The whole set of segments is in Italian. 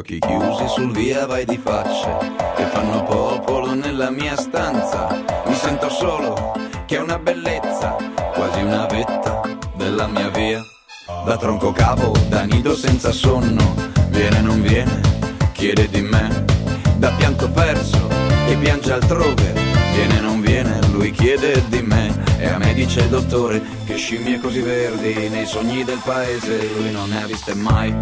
occhi chiusi sul via vai di facce che fanno popolo nella mia stanza. Mi sento solo, che è una bellezza, quasi una vetta della mia via. Da tronco cavo, da nido senza sonno, viene non viene, chiede di me. Da pianto perso, che piange altrove, viene non viene, lui chiede di me. E a me dice il dottore che scimmie così verdi nei sogni del paese lui non ne ha viste mai.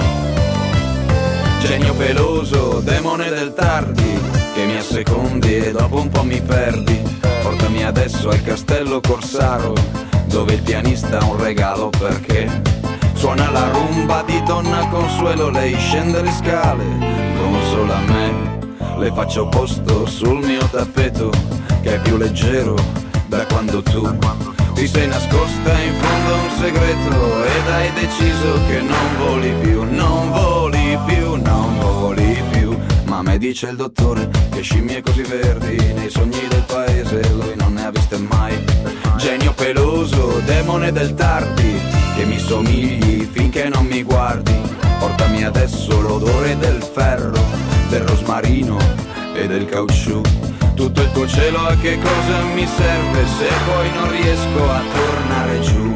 Genio peloso, demone del tardi, che mi assecondi e dopo un po' mi perdi. Portami adesso al castello Corsaro, dove il pianista ha un regalo perché suona la rumba di Donna Consuelo. Lei scende le scale, consola me, le faccio posto sul mio tappeto che è più leggero da quando tu ti sei nascosta in fondo a un segreto ed hai deciso che non voli più, non voli più, non voli più. Ma a me dice il dottore che scimmie così verdi nei sogni del paese lui non ne ha viste mai. Genio peloso, demone del tardi, che mi somigli finché non mi guardi. Portami adesso l'odore del ferro, del rosmarino e del caucciù. Tutto il tuo cielo a che cosa mi serve se poi non riesco a tornare giù.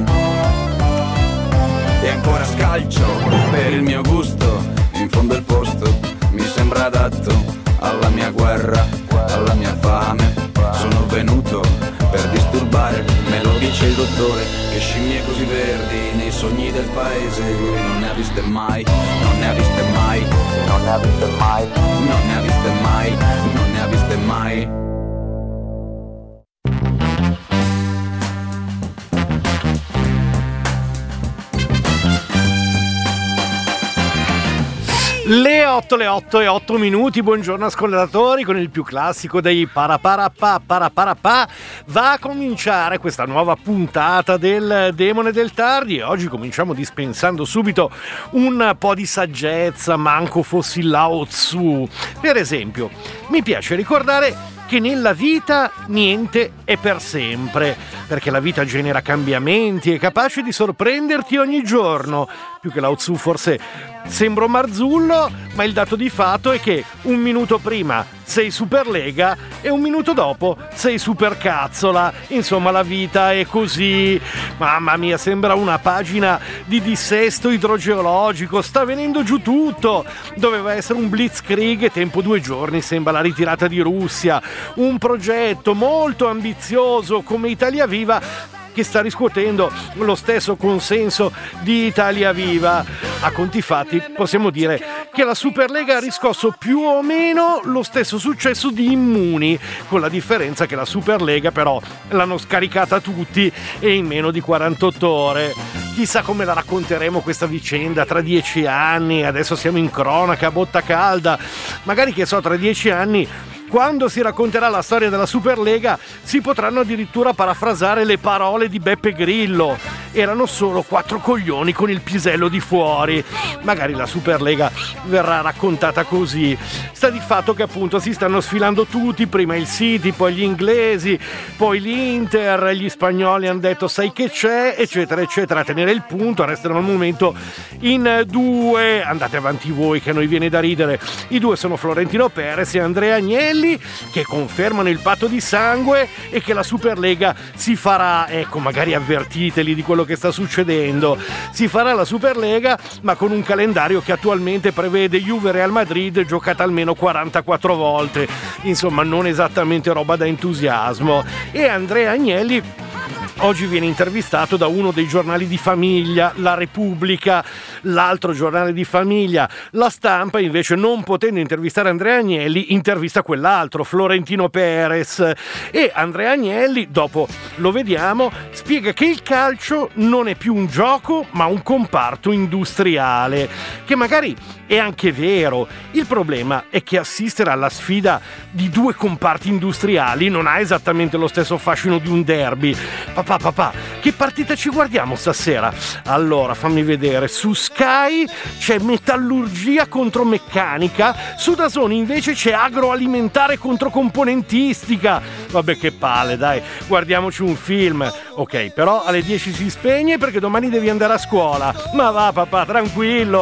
E ancora scalcio per il mio gusto, in fondo il posto mi sembra adatto alla mia guerra, alla mia fame. Sono venuto per disturbare, me lo dice il dottore che scimmie così verdi nei sogni del paese lui non ne ha viste mai, non ne ha viste mai, non ne ha viste mai, non ne ha viste mai, non ne ha viste mai. Le 8 e 8 minuti, buongiorno ascoltatori, con il più classico dei paraparapà, va a cominciare questa nuova puntata del Demone del Tardi e oggi cominciamo dispensando subito un po' di saggezza, manco fossi Lao Tzu. Per esempio, mi piace ricordare che nella vita niente è per sempre, perché la vita genera cambiamenti, è capace di sorprenderti ogni giorno. Più che Lao Tzu forse sembro Marzullo, ma il dato di fatto è che un minuto prima sei super lega e un minuto dopo sei super cazzola. Insomma, la vita è così. Mamma mia, sembra una pagina di dissesto idrogeologico, sta venendo giù tutto. Doveva essere un blitzkrieg e tempo 2 giorni sembra la ritirata di Russia. Un progetto molto ambizioso come Italia Viva che sta riscuotendo lo stesso consenso di Italia Viva. A conti fatti possiamo dire che la Superlega ha riscosso più o meno lo stesso successo di Immuni, con la differenza che la Superlega però l'hanno scaricata tutti e in meno di 48 ore. Chissà come la racconteremo questa vicenda tra 10 anni, adesso siamo in cronaca a botta calda, magari che so tra 10 anni quando si racconterà la storia della Superlega si potranno addirittura parafrasare le parole di Beppe Grillo. Erano solo 4 coglioni con il pisello di fuori. Magari la Superlega verrà raccontata così. Sta di fatto che appunto si stanno sfilando tutti, prima il City, poi gli inglesi, poi l'Inter, gli spagnoli hanno detto sai che c'è, eccetera eccetera. A tenere il punto restano al momento in 2. Andate avanti voi che a noi viene da ridere. I 2 sono Florentino Perez e Andrea Agnelli, che confermano il patto di sangue e che la Superlega si farà, ecco, magari avvertiteli di quello che sta succedendo, si farà la Superlega ma con un calendario che attualmente prevede Juve Real Madrid giocata almeno 44 volte, insomma non esattamente roba da entusiasmo. E Andrea Agnelli oggi viene intervistato da uno dei giornali di famiglia, La Repubblica, l'altro giornale di famiglia, La Stampa, invece non potendo intervistare Andrea Agnelli, intervista quell'altro, Florentino Perez. E Andrea Agnelli, dopo lo vediamo, spiega che il calcio non è più un gioco ma un comparto industriale, che magari è anche vero. Il problema è che assistere alla sfida di 2 comparti industriali non ha esattamente lo stesso fascino di un derby. Papà, che partita ci guardiamo stasera? Allora, fammi vedere. Su Sky c'è metallurgia contro meccanica, su DAZN invece c'è agroalimentare contro componentistica. Vabbè, che palle, dai, guardiamoci un film. Ok, però alle 10 si spegne perché domani devi andare a scuola. Ma va papà, tranquillo,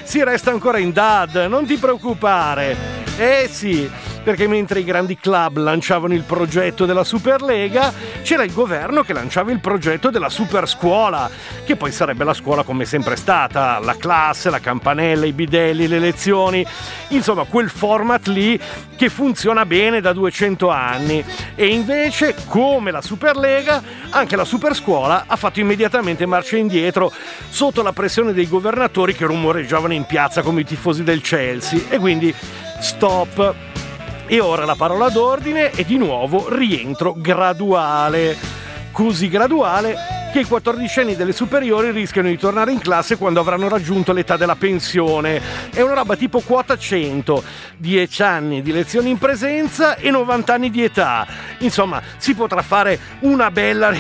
si resta ancora in DAD, non ti preoccupare. Sì, perché mentre i grandi club lanciavano il progetto della Superlega, c'era il governo che lanciava il progetto della Superscuola, che poi sarebbe la scuola come sempre stata, la classe, la campanella, i bidelli, le lezioni, insomma quel format lì che funziona bene da 200 anni. E invece, come la Superlega, anche la Superscuola ha fatto immediatamente marcia indietro sotto la pressione dei governatori che rumoreggiavano in piazza come i tifosi del Chelsea, e quindi stop. E ora la parola d'ordine è di nuovo rientro graduale, così graduale che i 14enni delle superiori rischiano di tornare in classe quando avranno raggiunto l'età della pensione. È una roba tipo quota 100, 10 anni di lezioni in presenza e 90 anni di età. Insomma, si potrà fare una bella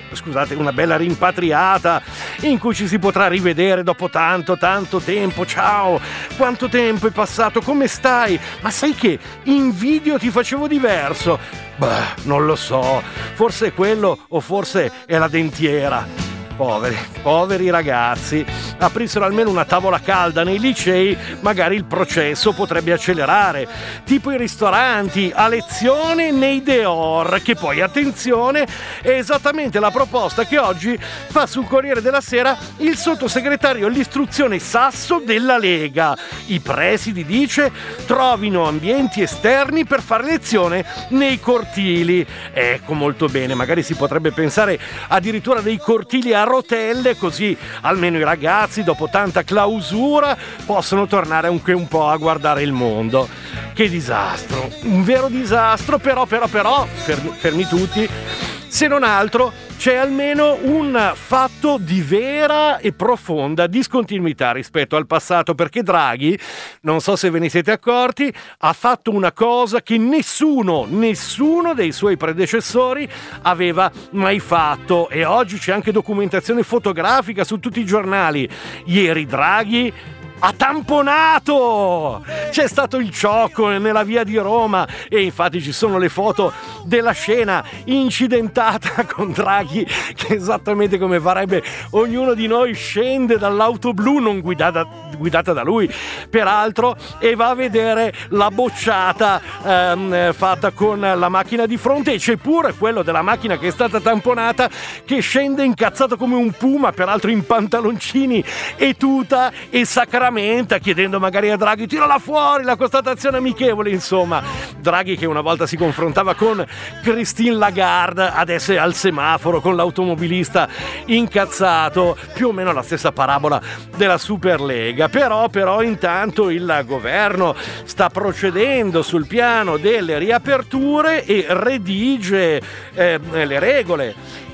rimpatriata in cui ci si potrà rivedere dopo tanto tempo. Ciao, quanto tempo è passato, come stai? Ma sai che in video ti facevo diverso? Non lo so, forse è quello o forse è la dentiera. Poveri ragazzi, aprissero almeno una tavola calda nei licei, magari il processo potrebbe accelerare, tipo i ristoranti, a lezione nei Deor, che poi, attenzione, è esattamente la proposta che oggi fa sul Corriere della Sera il sottosegretario all'istruzione Sasso della Lega. I presidi, dice, trovino ambienti esterni per fare lezione nei cortili. Ecco, molto bene, magari si potrebbe pensare addirittura dei cortili a rotelle, così almeno i ragazzi dopo tanta clausura possono tornare anche un po' a guardare il mondo. Che disastro, un vero disastro, però fermi tutti, se non altro c'è almeno un fatto di vera e profonda discontinuità rispetto al passato, perché Draghi, non so se ve ne siete accorti, ha fatto una cosa che nessuno dei suoi predecessori aveva mai fatto, e oggi c'è anche documentazione fotografica su tutti i giornali. Ieri Draghi ha tamponato! C'è stato il ciocco nella via di Roma e infatti ci sono le foto della scena incidentata con Draghi che, esattamente come farebbe ognuno di noi, scende dall'auto blu non guidata da lui peraltro e va a vedere la bocciata fatta con la macchina di fronte, e c'è pure quello della macchina che è stata tamponata che scende incazzato come un puma, peraltro in pantaloncini e tuta e sacramenta, chiedendo magari a Draghi tirala fuori la constatazione amichevole. Insomma, Draghi, che una volta si confrontava con Christine Lagarde, adesso è al semaforo con l'automobilista incazzato, più o meno la stessa parabola della Superlega. Però intanto il governo sta procedendo sul piano delle riaperture e redige le regole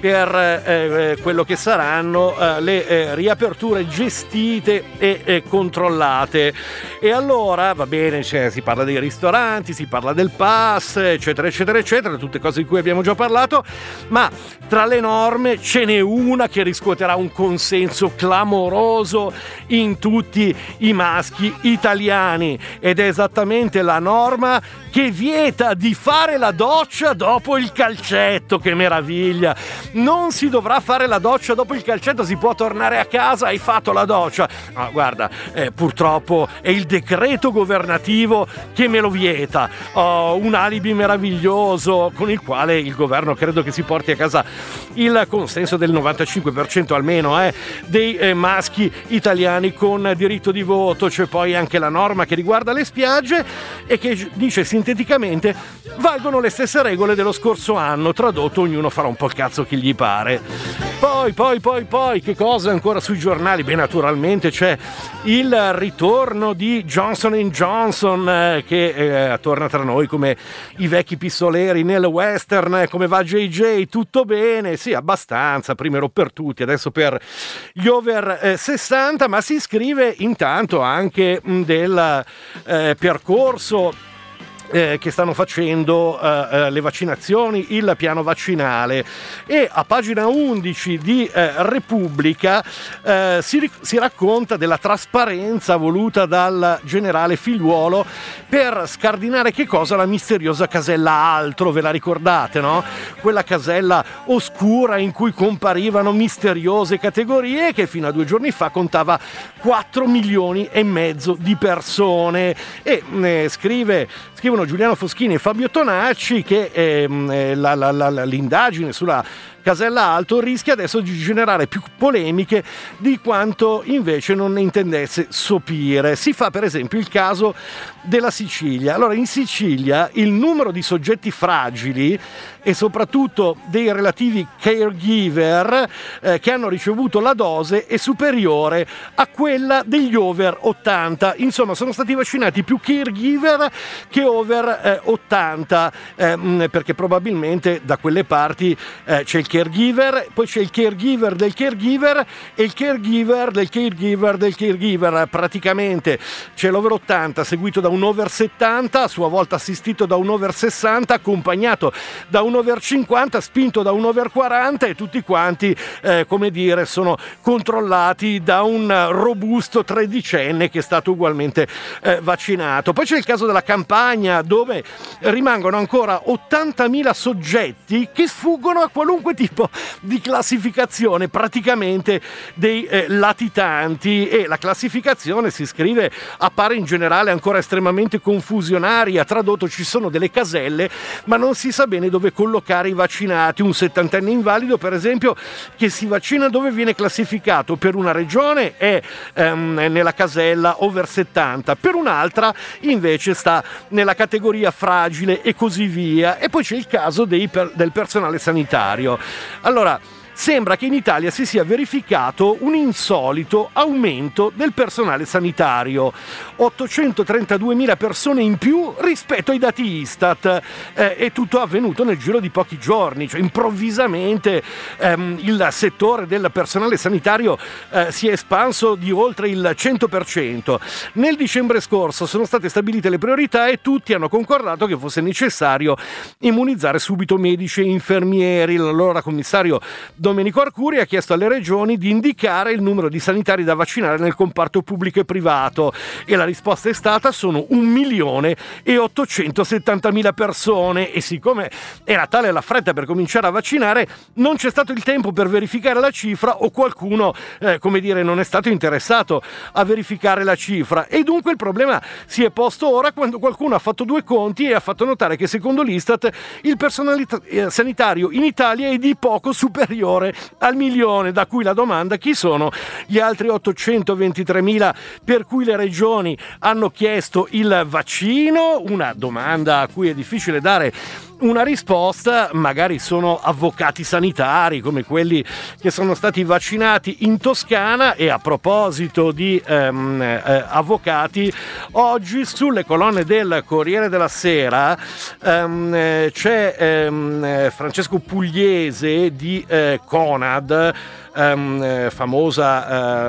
per quello che saranno le riaperture gestite e controllate. E allora va bene, si parla dei ristoranti, si parla del pass, eccetera, tutte cose di cui abbiamo già parlato, ma tra le norme ce n'è una che riscuoterà un consenso clamoroso in tutti i maschi italiani, ed è esattamente la norma che vieta di fare la doccia dopo il calcetto. Che meraviglia! Non si dovrà fare la doccia dopo il calcetto, si può tornare a casa, hai fatto la doccia. No, guarda, purtroppo è il decreto governativo che me lo vieta. Ho un alibi meraviglioso con il quale il governo credo che si porti a casa il consenso del 95% almeno dei maschi italiani con diritto di voto. C'è poi anche la norma che riguarda le spiagge e che dice sinteticamente valgono le stesse regole dello scorso anno, tradotto ognuno farà un po' il cazzo che gli pare. Poi che cosa ancora sui giornali? Beh, naturalmente c'è il ritorno di Johnson & Johnson che torna tra noi come i vecchi pistoleri nel western. Come va JJ? Tutto bene? Sì, abbastanza, prima ero per tutti, adesso per gli over 60, ma si scrive intanto anche del percorso che stanno facendo le vaccinazioni, il piano vaccinale, e a pagina 11 di Repubblica si racconta della trasparenza voluta dal generale Figliuolo per scardinare che cosa? La misteriosa casella altro, ve la ricordate, no? Quella casella oscura in cui comparivano misteriose categorie che fino a 2 giorni fa contava 4 milioni e mezzo di persone, e scrivono Giuliano Foschini e Fabio Tonacci che l'indagine sulla casella alto rischia adesso di generare più polemiche di quanto invece non ne intendesse sopire. Si fa per esempio il caso della Sicilia. Allora, in Sicilia il numero di soggetti fragili e soprattutto dei relativi caregiver che hanno ricevuto la dose è superiore a quella degli over 80. Insomma, sono stati vaccinati più caregiver che over 80, perché probabilmente da quelle parti c'è il caregiver, poi c'è il caregiver del caregiver e il caregiver del caregiver del caregiver. Praticamente c'è l'over 80 seguito da un over 70, a sua volta assistito da un over 60, accompagnato da un over 50, spinto da un over 40, e tutti quanti sono controllati da un robusto tredicenne che è stato ugualmente vaccinato. Poi c'è il caso della Campania, dove rimangono ancora 80.000 soggetti che sfuggono a qualunque tipo di classificazione praticamente dei latitanti, e la classificazione, si scrive, appare in generale ancora estremamente confusionaria. Tradotto, ci sono delle caselle ma non si sa bene dove collocare i vaccinati. Un 70enne invalido, per esempio, che si vaccina dove viene classificato? Per una regione è nella casella over 70, per un'altra invece sta nella categoria fragile, e così via. E poi c'è il caso del personale sanitario. Allora, sembra che in Italia si sia verificato un insolito aumento del personale sanitario, 832.000 persone in più rispetto ai dati Istat, e tutto avvenuto nel giro di pochi giorni. Cioè, improvvisamente il settore del personale sanitario si è espanso di oltre il 100%. Nel dicembre scorso sono state stabilite le priorità e tutti hanno concordato che fosse necessario immunizzare subito medici e infermieri. L'allora commissario Domenico Arcuri ha chiesto alle regioni di indicare il numero di sanitari da vaccinare nel comparto pubblico e privato, e la risposta è stata: sono 1.870.000 persone. E siccome era tale la fretta per cominciare a vaccinare, non c'è stato il tempo per verificare la cifra, o qualcuno non è stato interessato a verificare la cifra, e dunque il problema si è posto ora, quando qualcuno ha fatto 2 conti e ha fatto notare che secondo l'Istat il personale sanitario in Italia è di poco superiore al 1.000.000, da cui la domanda: chi sono gli altri 823.000 per cui le regioni hanno chiesto il vaccino? Una domanda a cui è difficile dare una risposta. Magari sono avvocati sanitari come quelli che sono stati vaccinati in Toscana. E a proposito di avvocati, oggi sulle colonne del Corriere della Sera c'è Francesco Pugliese di Conad, famosa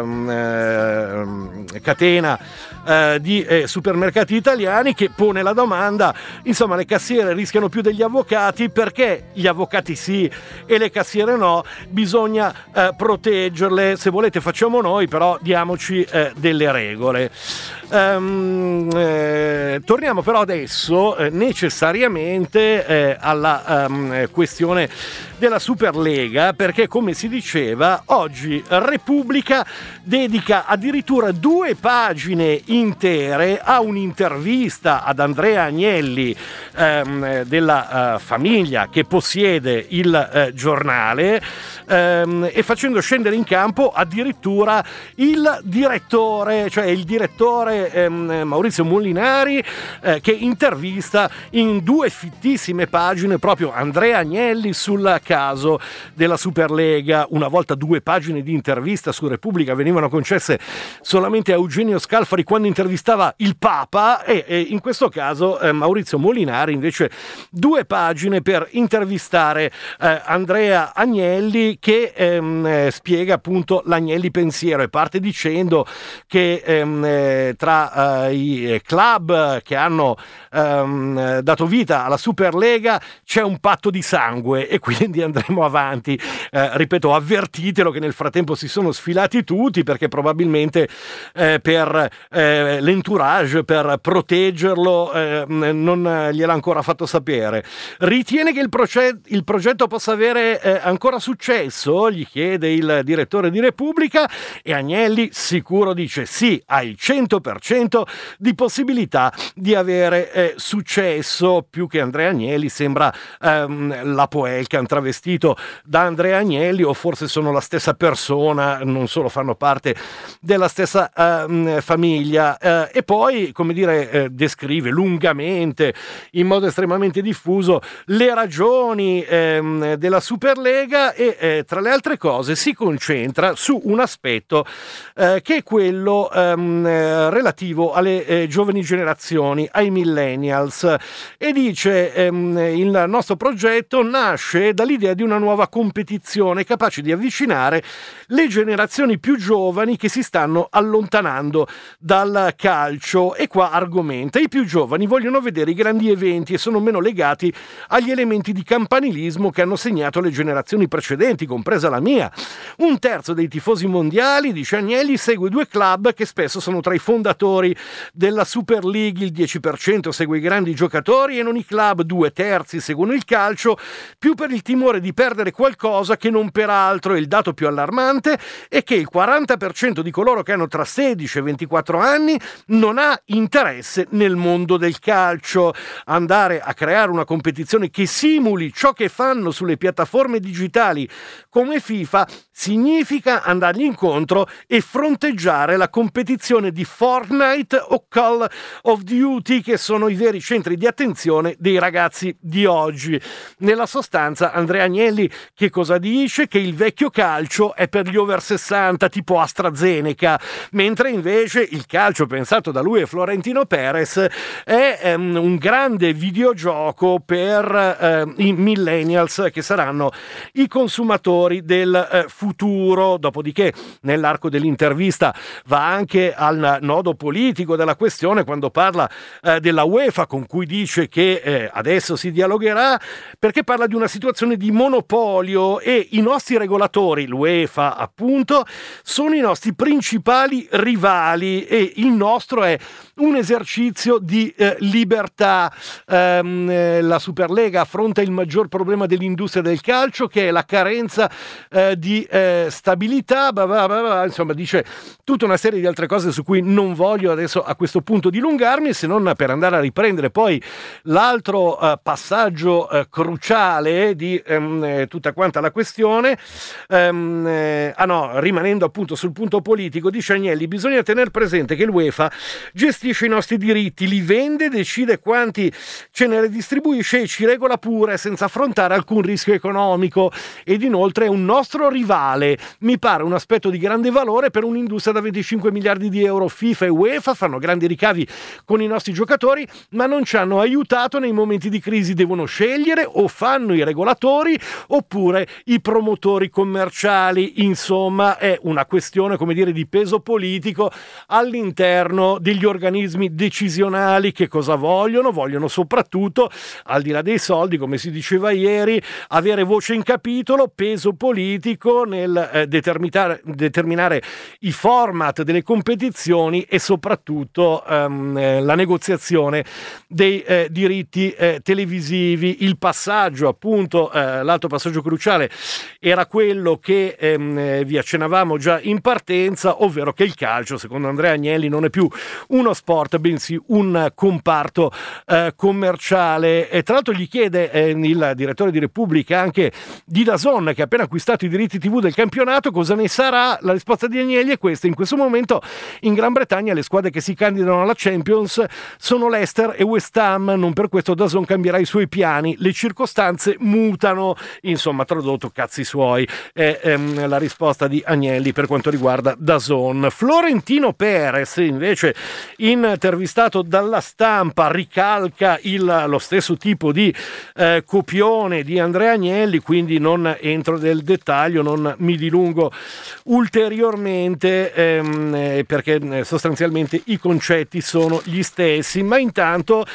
catena di supermercati italiani, che pone la domanda: insomma, le cassiere rischiano più degli avvocati, perché gli avvocati sì e le cassiere no? Bisogna proteggerle, se volete facciamo noi, però diamoci delle regole. Torniamo però adesso necessariamente alla questione della Superlega, perché, come si diceva, oggi Repubblica dedica addirittura 2 pagine intere a un'intervista ad Andrea Agnelli, della famiglia che possiede il giornale, e facendo scendere in campo addirittura il direttore Maurizio Molinari, che intervista in 2 fittissime pagine proprio Andrea Agnelli sul caso della Superlega. Una volta 2 pagine di intervista su Repubblica venivano concesse solamente a Eugenio Scalfari quando quando intervistava il Papa, e in questo caso Maurizio Molinari invece 2 pagine per intervistare Andrea Agnelli, che spiega appunto l'Agnelli pensiero, e parte dicendo che tra i club che hanno dato vita alla Superlega c'è un patto di sangue, e quindi andremo avanti. Ripeto, avvertitelo che nel frattempo si sono sfilati tutti, perché probabilmente per l'entourage, per proteggerlo, non gliel'ha ancora fatto sapere. Ritiene che il progetto possa avere ancora successo? Gli chiede il direttore di Repubblica, e Agnelli sicuro dice sì, ha il 100% di possibilità di avere successo. Più che Andrea Agnelli sembra la Poelcan travestito da Andrea Agnelli, o forse sono la stessa persona, non solo fanno parte della stessa famiglia. E poi, come dire, descrive lungamente, in modo estremamente diffuso, le ragioni della Superlega, e tra le altre cose si concentra su un aspetto che è quello relativo alle giovani generazioni, ai millennials, e dice il nostro progetto nasce dall'idea di una nuova competizione capace di avvicinare le generazioni più giovani che si stanno allontanando dal calcio. E qua argomenta: i più giovani vogliono vedere i grandi eventi e sono meno legati agli elementi di campanilismo che hanno segnato le generazioni precedenti, compresa la mia. 1/3 dei tifosi mondiali, dice Agnelli, segue 2 club che spesso sono tra i fondatori della Super League, il 10% segue i grandi giocatori, e non i club. 2/3 seguono il calcio, più per il timore di perdere qualcosa che non per altro. E il dato più allarmante è che il 40% di coloro che hanno tra 16 e 24 anni non ha interesse nel mondo del calcio. Andare a creare una competizione che simuli ciò che fanno sulle piattaforme digitali come FIFA significa andargli incontro e fronteggiare la competizione di Fortnite o Call of Duty, che sono i veri centri di attenzione dei ragazzi di oggi. Nella sostanza, Andrea Agnelli che cosa dice? Che il vecchio calcio è per gli over 60, tipo AstraZeneca, mentre invece il calcio pensato da lui e Florentino Perez è un grande videogioco per i millennials, che saranno i consumatori del futuro. Dopodiché, nell'arco dell'intervista va anche al nodo politico della questione, quando parla della UEFA, con cui dice che adesso si dialogherà, perché parla di una situazione di monopolio, e i nostri regolatori, l'UEFA appunto, sono i nostri principali rivali, e il nostro è un esercizio di libertà. La Superlega affronta il maggior problema dell'industria del calcio, che è la carenza di stabilità, insomma dice tutta una serie di altre cose su cui non voglio adesso a questo punto dilungarmi, se non per andare a riprendere poi l'altro passaggio cruciale di tutta quanta la questione. Rimanendo appunto sul punto politico, dice Agnelli: bisogna tenere presente che l'UEFA gestisce i nostri diritti, li vende, decide quanti ce ne redistribuisce e ci regola pure senza affrontare alcun rischio economico, ed inoltre è un nostro rivale. Mi pare un aspetto di grande valore per un'industria da 25 miliardi di euro. FIFA e UEFA fanno grandi ricavi con i nostri giocatori, ma non ci hanno aiutato nei momenti di crisi. Devono scegliere: o fanno i regolatori oppure i promotori commerciali. Insomma, è una questione, come dire, di peso politico all'interno degli organismi decisionali. Che cosa vogliono? Vogliono soprattutto, al di là dei soldi, come si diceva ieri, avere voce in capitolo, peso politico nel determinare i format delle competizioni, e soprattutto la negoziazione dei diritti televisivi. Il passaggio, appunto, l'altro passaggio cruciale era quello che vi accennavamo già in partenza, ovvero che il calcio, secondo Andrea Agnelli, non è più uno sport, bensì un comparto commerciale. E tra l'altro gli chiede il direttore di Repubblica anche di DAZN, che ha appena acquistato i diritti TV del campionato, cosa ne sarà. La risposta di Agnelli è questa: in questo momento in Gran Bretagna le squadre che si candidano alla Champions sono Leicester e West Ham, non per questo DAZN cambierà i suoi piani, le circostanze mutano. Insomma, tradotto, cazzi suoi, è la risposta di Agnelli per quanto riguarda DAZN. Florentino Perez Fernandez, invece, intervistato dalla Stampa, ricalca lo stesso tipo di copione di Andrea Agnelli, quindi non entro nel dettaglio, non mi dilungo ulteriormente perché sostanzialmente i concetti sono gli stessi, ma intanto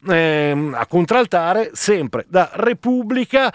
a contraltare sempre da Repubblica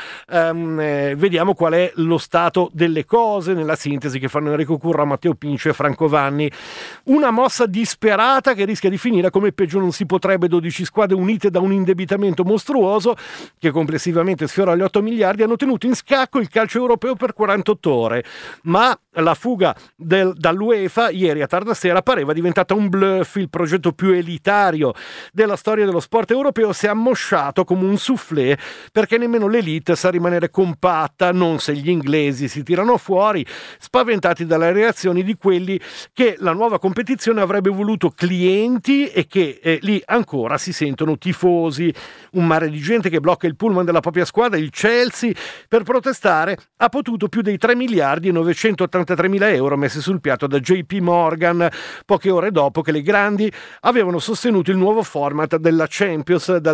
vediamo qual è lo stato delle cose nella sintesi che fanno Enrico Curra, Matteo Pincio e Franco Vanni. Una mossa disperata che rischia di finire come peggio non si potrebbe, 12 squadre unite da un indebitamento mostruoso che complessivamente sfiora gli 8 miliardi hanno tenuto in scacco il calcio europeo per 48 ore, ma la fuga dall'UEFA ieri a tarda sera pareva diventata un bluff. Il progetto più elitario della storia dello sport europeo si è ammosciato come un soufflé, perché nemmeno l'elite sa rimanere compatta, non se gli inglesi si tirano fuori, spaventati dalle reazioni di quelli che la nuova competizione avrebbe voluto clienti e che lì ancora si sentono tifosi. Un mare di gente che blocca il pullman della propria squadra, il Chelsea, per protestare ha potuto più dei 3 miliardi e 983 mila euro messi sul piatto da JP Morgan, poche ore dopo che le grandi avevano sostenuto il nuovo format della Champions dal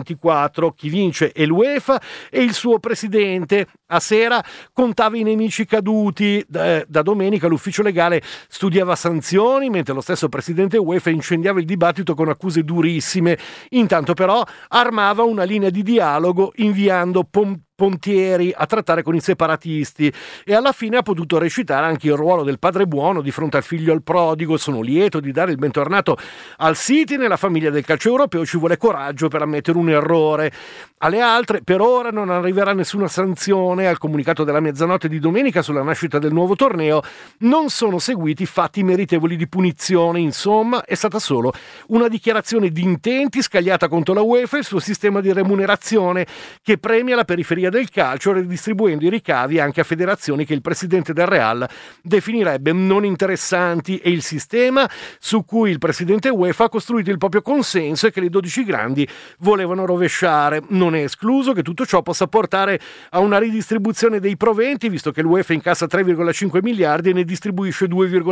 2024. Chi vince è l'UEFA e il suo presidente. A sera contava i nemici caduti. Da domenica l'ufficio legale studiava sanzioni, mentre lo stesso presidente UEFA incendiava il dibattito con accuse durissime. Intanto però armava una linea di dialogo inviando Pontieri a trattare con i separatisti e alla fine ha potuto recitare anche il ruolo del padre buono di fronte al figlio al prodigo. Sono lieto di dare il bentornato al City nella famiglia del calcio europeo, ci vuole coraggio per ammettere un errore. Alle altre per ora non arriverà nessuna sanzione. Al comunicato della mezzanotte di domenica sulla nascita del nuovo torneo non sono seguiti fatti meritevoli di punizione. Insomma, è stata solo una dichiarazione di intenti scagliata contro la UEFA e il suo sistema di remunerazione che premia la periferia del calcio, redistribuendo i ricavi anche a federazioni che il presidente del Real definirebbe non interessanti, e il sistema su cui il presidente UEFA ha costruito il proprio consenso e che le 12 grandi volevano rovesciare. Non è escluso che tutto ciò possa portare a una ridistribuzione dei proventi, visto che l'UEFA incassa 3,5 miliardi e ne distribuisce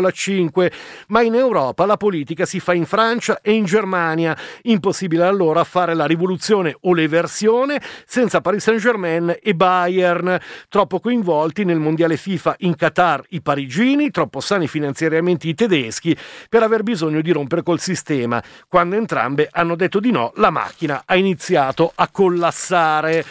2,5, ma in Europa la politica si fa in Francia e in Germania. Impossibile allora fare la rivoluzione o l'eversione senza Paris Saint-Germain e Bayern, troppo coinvolti nel mondiale FIFA in Qatar i parigini, troppo sani finanziariamente i tedeschi per aver bisogno di rompere col sistema. Quando entrambe hanno detto di no, la macchina ha iniziato a collassare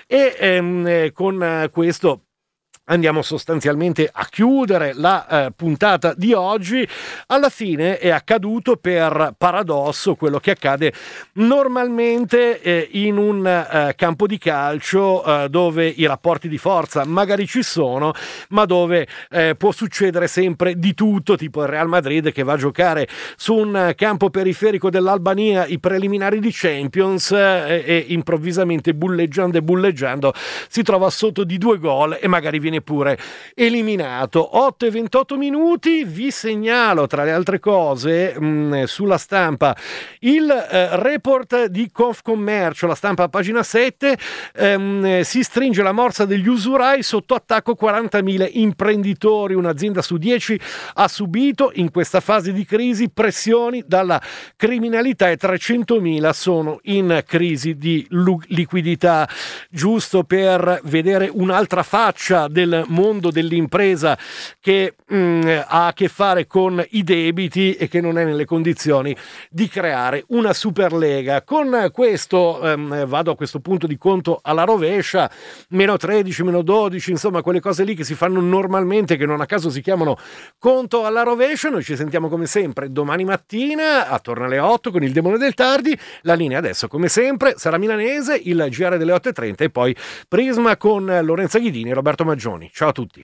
e con questo andiamo sostanzialmente a chiudere la puntata di oggi. Alla fine è accaduto per paradosso quello che accade normalmente in un campo di calcio dove i rapporti di forza magari ci sono, ma dove può succedere sempre di tutto, tipo il Real Madrid che va a giocare su un campo periferico dell'Albania i preliminari di Champions e improvvisamente bulleggiando si trova sotto di 2 gol e magari viene pure eliminato. 8:28 minuti. Vi segnalo tra le altre cose sulla Stampa il report di Confcommercio, la Stampa pagina 7, si stringe la morsa degli usurai, sotto attacco 40.000 imprenditori, un'azienda su 10 ha subito in questa fase di crisi pressioni dalla criminalità e 300.000 sono in crisi di liquidità. Giusto per vedere un'altra faccia del mondo dell'impresa che ha a che fare con i debiti e che non è nelle condizioni di creare una Superlega. Con questo vado a questo punto di conto alla rovescia, meno 13, meno 12, insomma quelle cose lì che si fanno normalmente, che non a caso si chiamano conto alla rovescia. Noi ci sentiamo come sempre domani mattina attorno alle 8 con il Demone del Tardi. La linea adesso come sempre sarà milanese, il GR delle 8:30 e poi Prisma con Lorenza Ghidini e Roberto Maggioni. Ciao a tutti.